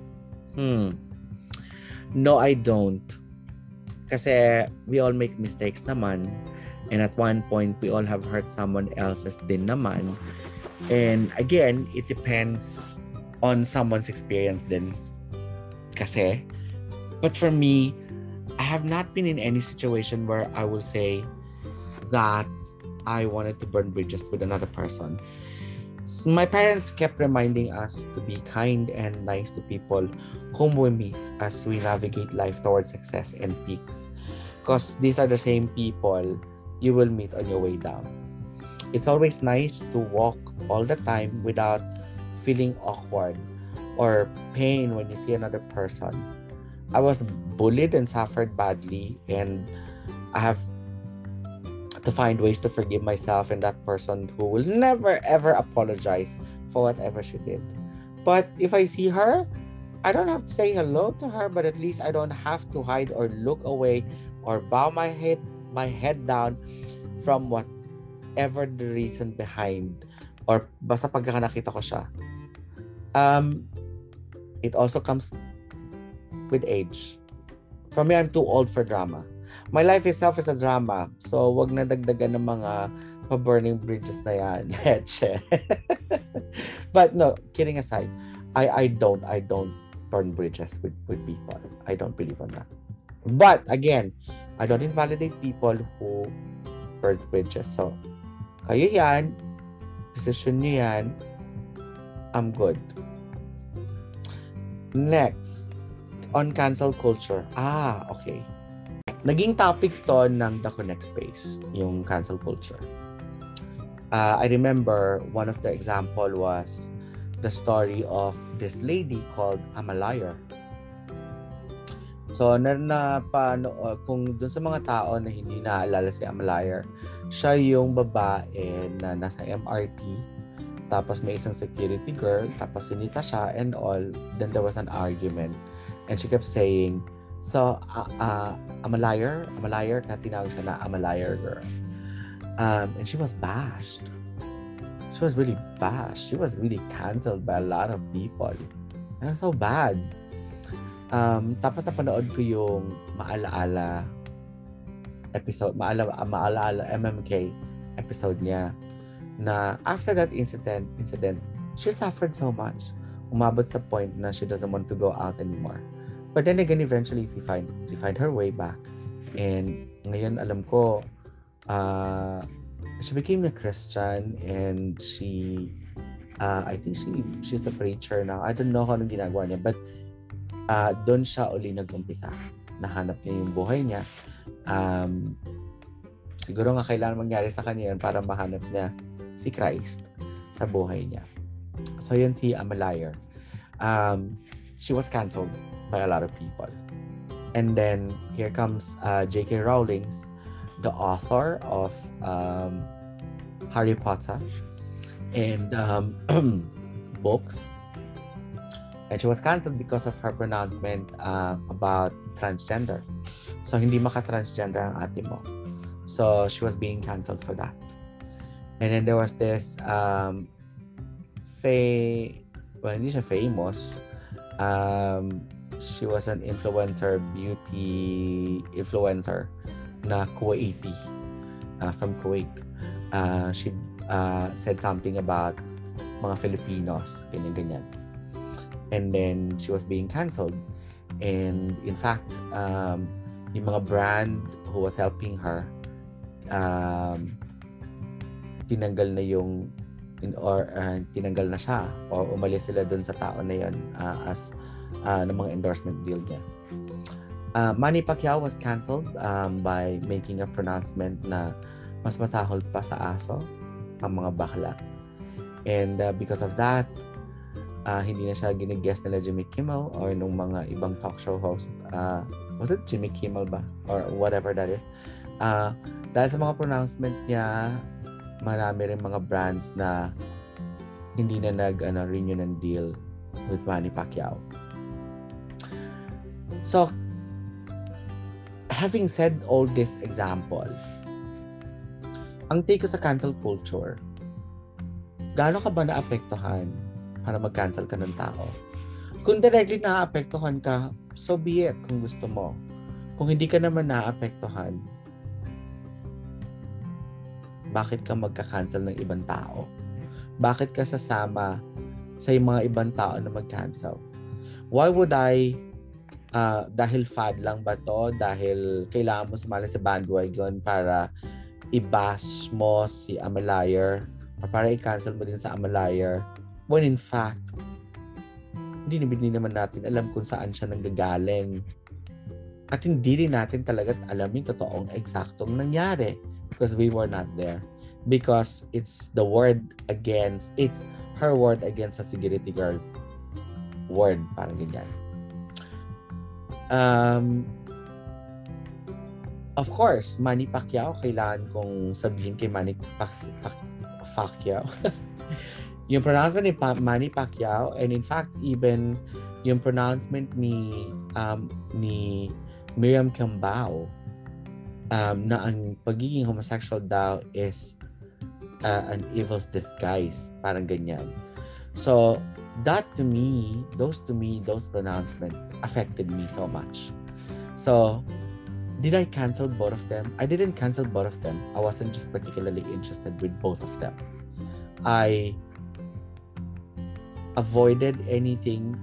No, I don't. Kasi we all make mistakes naman. And at one point, we all have hurt someone else's din naman. And again, it depends on someone's experience din. Kasi, but for me, I have not been in any situation where I will say that I wanted to burn bridges with another person. My parents kept reminding us to be kind and nice to people whom we meet as we navigate life towards success and peaks. Because these are the same people you will meet on your way down. It's always nice to walk all the time without feeling awkward or pain when you see another person. I was bullied and suffered badly, and I have to find ways to forgive myself and that person who will never ever apologize for whatever she did. But if I see her, I don't have to say hello to her, but at least I don't have to hide or look away or bow my head down from whatever the reason behind, or basta pagka nakita ko siya. It also comes with age. For me, I'm too old for drama. My life itself is a drama. So, wag na dagdagan ng mga pa-burning bridges na yan. But no, kidding aside, I don't burn bridges with people. I don't believe on that. But again, I don't invalidate people who burn bridges. So, kayo yan, decision nyo yan. I'm good. Next, on cancel culture. Okay. Naging topic to ng The Connect Space, yung cancel culture. I remember one of the example was the story of this lady called Amalayer. So, kung dun sa mga tao na hindi naalala si Amalayer, siya yung babae na nasa MRT, tapos may isang security girl, tapos sinita siya and all. Then there was an argument. And she kept saying, so, Amalayer, tinawag siya na Amalayer girl. And she was bashed. She was really bashed. She was really canceled by a lot of people. And it was so bad. Tapos napanood ko yung Maalaala episode, Maalaala MMK episode niya, na after that incident, she suffered so much. Umabot sa point na she doesn't want to go out anymore. But then again, eventually she find her way back. And ngayon alam ko, she became a Christian, and she, I think she's a preacher now. I don't know kung anong ginagawa niya, but doon siya uli nag-umpisa. Nahanap niya yung buhay niya. Siguro nga kailangan mangyari sa kanya yun para mahanap niya si Christ sa buhay niya. So yun si Amalayer. She was canceled by a lot of people. And then here comes J.K. Rowling, the author of Harry Potter and books. And she was canceled because of her pronouncement about transgender. So, hindi maka-transgender ang ate mo. So, she was being canceled for that. And then there was this hindi siya famous. She was an influencer, beauty influencer na Kuwaiti, from Kuwait. She said something about mga Filipinos, ganyan-ganyan. And then she was being canceled. And in fact, yung mga brand who was helping her, tinanggal na tinanggal na siya, or umalis sila dun sa tao na yun as ng mga endorsement deal niya. Manny Pacquiao was canceled by making a pronouncement na mas masahol pa sa aso ang mga bakla. And because of that, hindi na siya giniguest nila Jimmy Kimmel or nung mga ibang talk show host. Was it Jimmy Kimmel ba? Or whatever that is. Dahil sa mga pronouncement niya, marami rin mga brands na hindi na renew ng deal with Manny Pacquiao. So, having said all this example, ang take ko sa cancel culture, gaano ka ba naapektuhan para mag-cancel ka ng tao? Kung directly naapektuhan ka, so be it kung gusto mo. Kung hindi ka naman naapektuhan, bakit ka magka-cancel ng ibang tao? Bakit ka sasama sa mga ibang tao na mag-cancel? Why would I, dahil fad lang ba to? Dahil kailangan mo sumali sa bandwagon para i-bash mo si Amalayer or para i-cancel mo din sa Amalayer? When in fact, hindi naman natin alam kung saan siya nanggagaling. At hindi rin natin talaga alam yung totoong eksaktong nangyari because we were not there. Because it's the word against, it's her word against the security girl's word. Parang ganyan. Of course, Manny Pacquiao, kailangan kong sabihin kay Manny Pacquiao. Yung pronouncement ni Manny Pacquiao, and in fact, even yung pronouncement ni Miriam Kimbao, na ang pagiging homosexual daw is an evil's disguise. Parang ganyan. So, those pronouncements affected me so much. So, did I cancel both of them? I didn't cancel both of them. I wasn't just particularly interested with both of them. I avoided any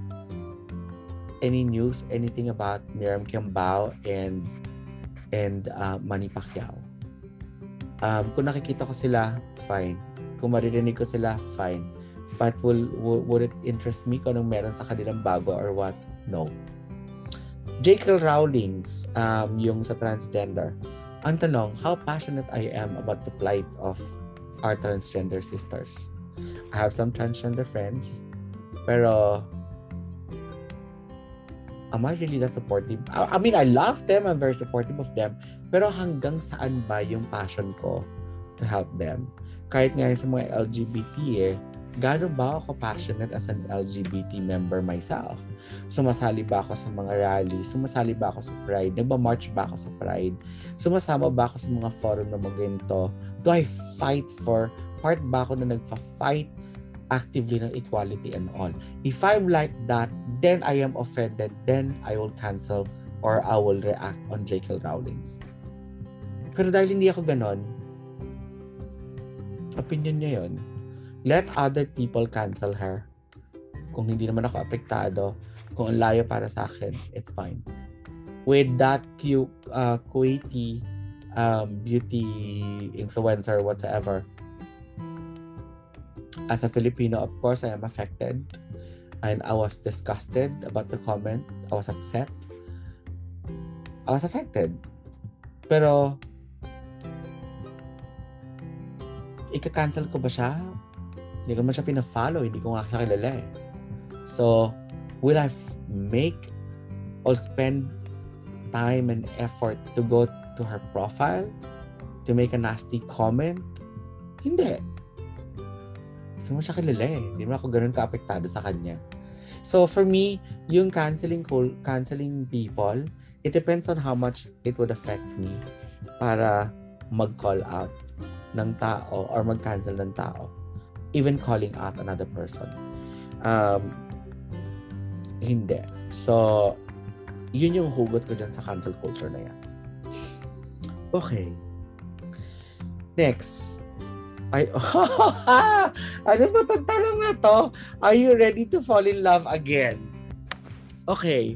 news, anything about Miriam Kimbao and Manny Pacquiao. Kung nakikita ko sila, fine. Kung maririnig ko sila, fine. But would it interest me kung anong meron sa kanilang bago or what? No. J.K. Rowling's, yung sa transgender. Ang tanong, how passionate I am about the plight of our transgender sisters. I have some transgender friends, pero am I really that supportive? I mean, I love them. I'm very supportive of them. Pero hanggang saan ba yung passion ko to help them? Kahit nga sa mga LGBT gaano ba ako passionate as an LGBT member myself? Sumasali ba ako sa mga rally? Sumasali ba ako sa Pride? Nagba-march ba ako sa Pride? Sumasama ba ako sa mga forum na mga ganito? Do I fight for? Part ba ako na nagfa-fight actively ng equality and all? If I'm like that, then I am offended. Then I will cancel or I will react on J.K. Rowling's. Pero dahil hindi ako ganon, opinion niya yun. Let other people cancel her. Kung hindi naman ako apektado, kung ang layo para sa akin, it's fine. With that Kuwaiti beauty influencer whatsoever, as a Filipino, of course, I am affected. And I was disgusted about the comment. I was upset. I was affected. Pero, ika-cancel ko ba siya? Hindi ko naman siya pina-follow. Hindi ko nga siya kilala eh. So, will I make or spend time and effort to go to her profile to make a nasty comment? Hindi. Hindi ko naman siya kilala eh. Hindi naman ako ganun ka-apektado sa kanya. So, for me, yung canceling people, it depends on how much it would affect me para mag-call out ng tao or mag-cancel ng tao. Even calling out another person. Hindi. So, yun yung hugot ko dyan sa cancel culture na yan. Okay. Next. Ano ba itong tanong na to? Are you ready to fall in love again? Okay.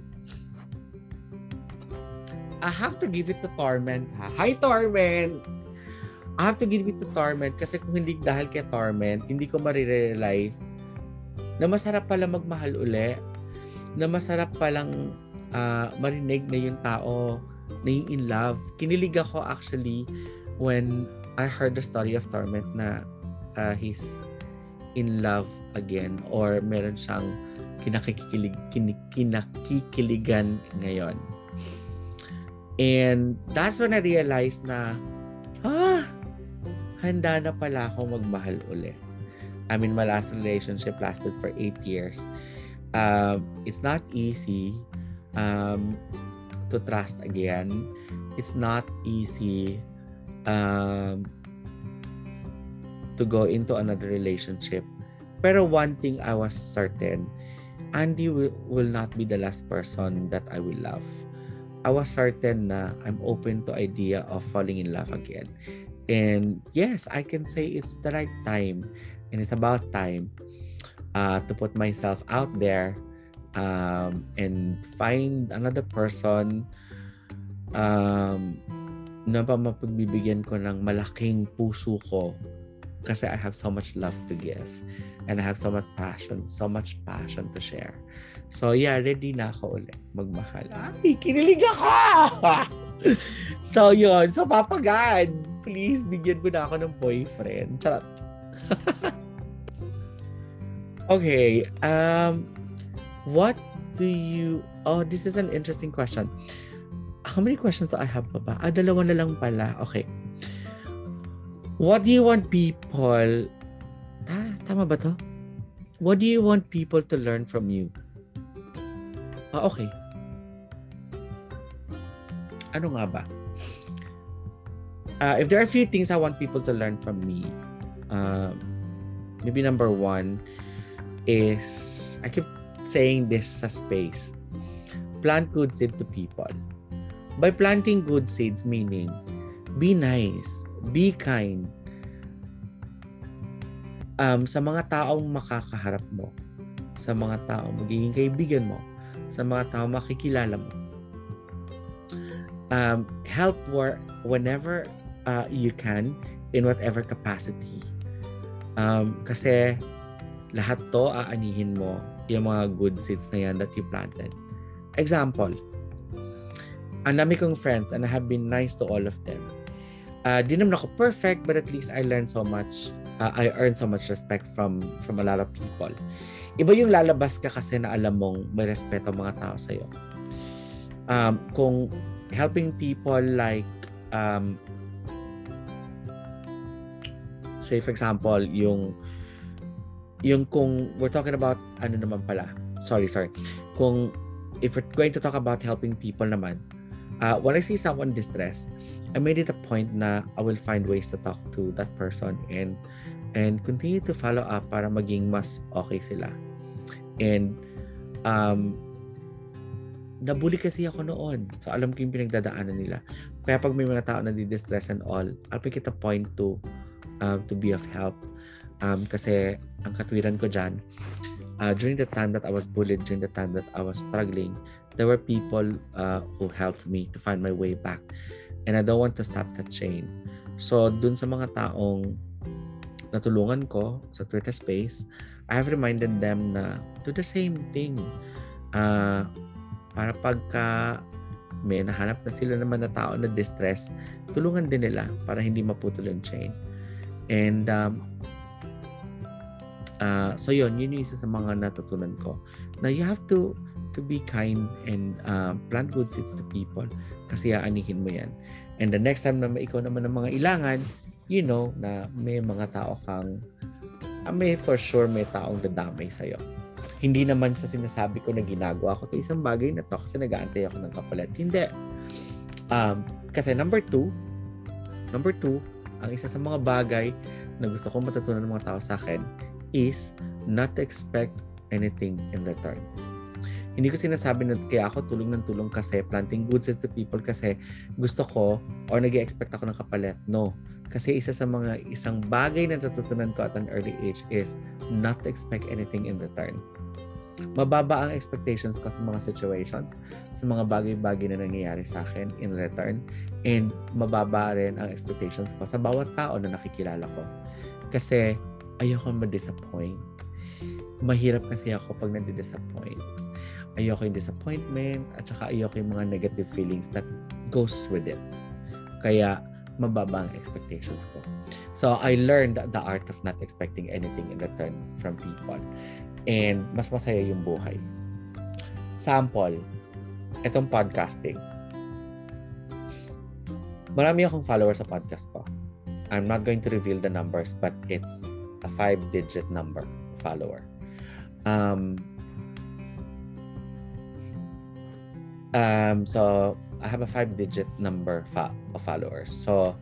I have to give it to Torment, ha? Hi, Torment! I have to give it to Torment kasi kung hindi dahil kay Torment, hindi ko marirealize na masarap pala magmahal uli, na masarap palang marinig na yung tao na yung in love. Kinilig ako actually when I heard the story of Torment na he's in love again or meron siyang kinakikiligan ngayon. And that's when I realized na handa na pala ako magmahal uli. I mean, my last relationship lasted for 8 years. It's not easy to trust again. It's not easy to go into another relationship. Pero one thing I was certain, Andy will not be the last person that I will love. I was certain na I'm open to idea of falling in love again. And yes, I can say it's the right time. And it's about time to put myself out there and find another person na mapagbibigyan ko ng malaking puso ko kasi I have so much love to give and I have so much passion to share. So yeah, ready na ako ulit magmahal. Ay, kinilig ako! So yun, so Papa God, please bigyan mo na ako ng boyfriend. Charot. Okay, what do you... Oh, this is an interesting question. How many questions do I have pa ba? Dalawa na lang pala. Okay. What do you want people... Tama ba to? What do you want people to learn from you? Okay. Ano nga ba? If there are a few things I want people to learn from me, maybe number one is, I keep saying this sa space, plant good seed to people. By planting good seeds, meaning, be nice, be kind, sa mga taong makakaharap mo, sa mga taong magiging kaibigan mo, sa mga taong makikilala mo. Help whenever you can, in whatever capacity. Kasi lahat to aanihin mo yung mga good seeds na yan that you planted. Example, ang dami kong friends and I have been nice to all of them. Di naman ako perfect, but at least I learned so much. I earned so much respect from a lot of people. Iba yung lalabas ka kasi na alam mong may respeto mga tao sa'yo. Kung helping people like, say for example, yung kung we're talking about, kung if we're going to talk about helping people naman, when I see someone distressed, I made it a point na I will find ways to talk to that person and continue to follow up para maging mas okay sila. And nabully kasi ako noon. So alam ko yung pinagdadaanan nila. Kaya pag may mga tao na di-distress and all, I'll make it a point to be of help. Kasi ang katwiran ko dyan, during the time that I was bullied, during the time that I was struggling, there were people who helped me to find my way back. And I don't want to stop that chain. So, dun sa mga taong natulungan ko sa Twitter space, I have reminded them na do the same thing. Para pagka may nahanap na sila naman na tao na distress, tulungan din nila para hindi maputol yung chain. And so yun yung isa sa mga natutunan ko na you have to be kind and plant good seeds to people kasi aanihin mo yan. And the next time na ikaw naman ng mga ilangan, you know na may mga tao kang may for sure may taong dadamay sa'yo. Hindi naman sa sinasabi ko na ginagawa ko to isang bagay na to kasi nag-aantay ako ng kapalit. Hindi. Kasi number two, ang isa sa mga bagay na gusto kong matutunan ng mga tao sa akin is not to expect anything in return. Hindi ko sinasabi na kaya ako tulong ng tulong kasi planting good seeds to people kasi gusto ko or nag-expect ako ng kapalit. No. Kasi isang bagay na natutunan ko at an early age is not to expect anything in return. Mababa ang expectations ko sa mga situations, sa mga bagay-bagay na nangyayari sa akin in return, and mababa rin ang expectations ko sa bawat tao na nakikilala ko. Kasi ayoko ma-disappoint. Mahirap kasi ako pag nadi-disappoint. Ayoko yung disappointment at saka ayoko yung mga negative feelings that goes with it. Kaya mababa ang expectations ko. So I learned the art of not expecting anything in return from people. And mas masaya yung buhay. Sample, itong podcasting. Marami akong followers sa podcast ko. I'm not going to reveal the numbers, but it's a 5-digit number follower. So I have a 5-digit number of followers. So,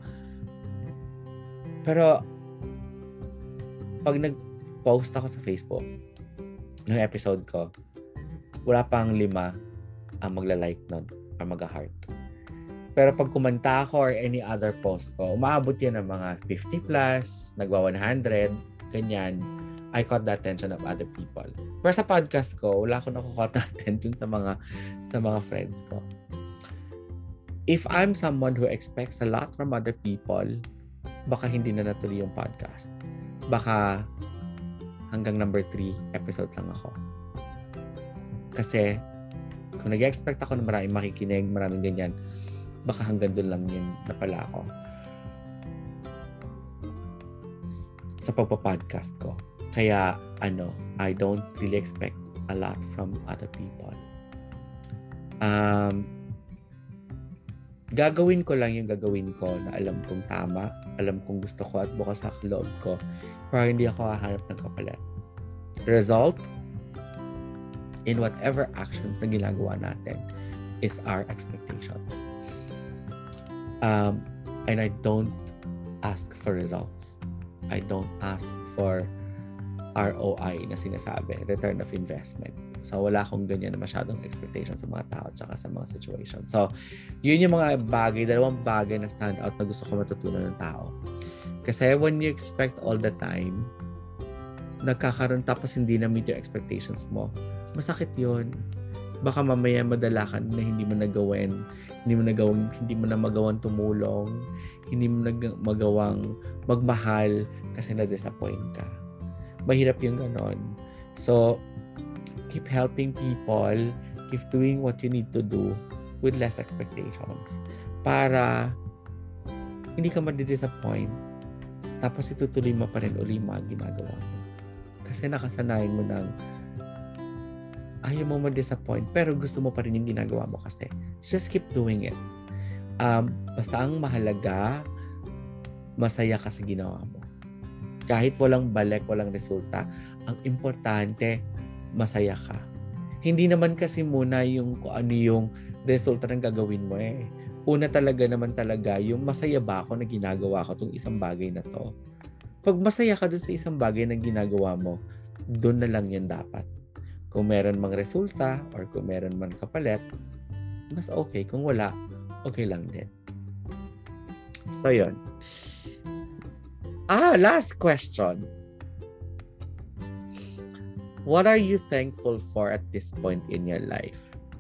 pero pag nag-post ako sa Facebook ng episode ko, wala pang 5 ang magla-like nun or mag-heart. Pero pag kumanta ako or any other post ko, umaabot yan ng mga 50 plus, nagwa 100, ganyan. I caught the attention of other people. Pero sa podcast ko, wala akong nakukuha na attention sa mga friends ko. If I'm someone who expects a lot from other people, baka hindi na natuloy yung podcast. Baka hanggang number 3 episodes lang ako. Kasi kung nag-expect ako na maraming makikinig, maraming ganyan, baka hanggang doon lang yun na pala ako sa pagpa-podcast ko. Kaya I don't really expect a lot from other people. Gagawin ko lang yung gagawin ko na alam kong tama, alam kong gusto ko at bukas sa loob ko para hindi ako hahanap ng kapalit. Result, in whatever actions na ginagawa natin is our expectations. And I don't ask for results. I don't ask for ROI na sinasabi, return of investment. So, wala akong ganyan na masyadong expectation sa mga tao at saka sa mga situation. So, yun yung mga dalawang bagay na stand out na gusto ko matutunan ng tao. Kasi when you expect all the time, nagkakaroon tapos hindi na meet yung expectations mo, masakit yun. Baka mamaya madala ka na hindi mo na magawang tumulong, hindi mo magawang magmahal kasi na-disappoint ka. Mahirap yung ganon. So, keep helping people, keep doing what you need to do with less expectations para hindi ka ma-disappoint tapos itutuloy mo pa rin uli mga ginagawa mo. Kasi nakasanayan mo ng ayaw mo ma-disappoint pero gusto mo pa rin yung ginagawa mo kasi. Just keep doing it. Basta ang mahalaga, masaya ka sa ginawa mo. Kahit walang balik, walang resulta, ang importante, masaya ka. Hindi naman kasi muna yung kung ano yung resulta ng gagawin mo eh. Una talaga yung masaya ba ako na ginagawa ko itong isang bagay na to. Pag masaya ka dun sa isang bagay na ginagawa mo, dun na lang yun dapat. Kung meron mang resulta or kung meron man kapalit, mas okay. Kung wala, okay lang din. So yun. Last question. What are you thankful for at this point in your life?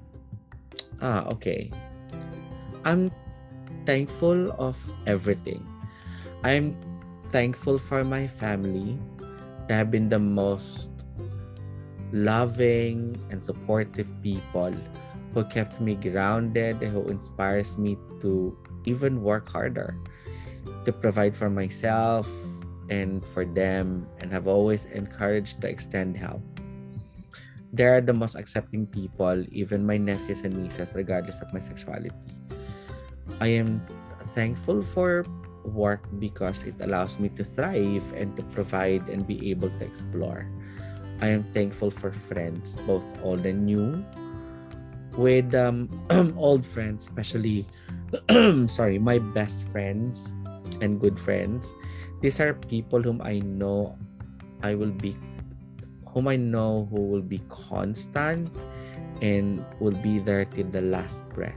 Okay. I'm thankful of everything. I'm thankful for my family. They have been the most loving and supportive people who kept me grounded and who inspires me to even work harder to provide for myself and for them, and have always encouraged to extend help. They're the most accepting people, even my nephews and nieces, regardless of my sexuality. I am thankful for work because it allows me to thrive and to provide and be able to explore. I am thankful for friends, both old and new. With old friends, especially, my best friends and good friends. These are people whom I know who will be constant and will be there till my last breath.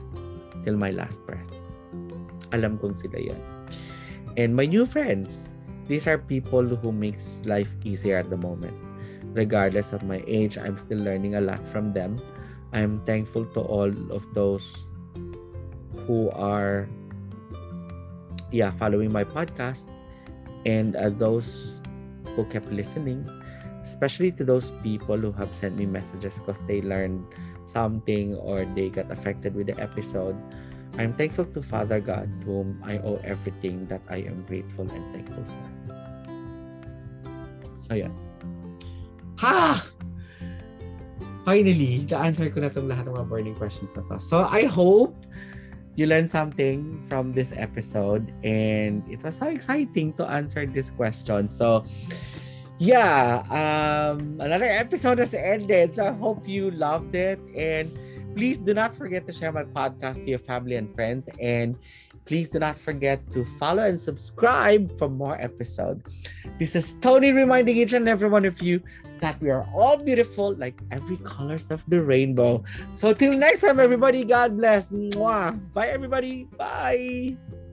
Alam kong sila yan. And my new friends, these are people who makes life easier at the moment. Regardless of my age, I'm still learning a lot from them. I'm thankful to all of those who are following my podcast and those who kept listening, especially to those people who have sent me messages because they learned something or they got affected with the episode. I'm thankful to Father God, to whom I owe everything that I am grateful and thankful for. So, yan. Finally, na-answer ko na itong lahat ng mga burning questions na to. So, I hope you learned something from this episode and it was so exciting to answer this question. So, another episode has ended. So, I hope you loved it, and please do not forget to share my podcast to your family and friends, and please do not forget to follow and subscribe for more episodes. This is Tony reminding each and every one of you that we are all beautiful like every colors of the rainbow. So till next time, everybody, God bless. Mwah. Bye, everybody. Bye.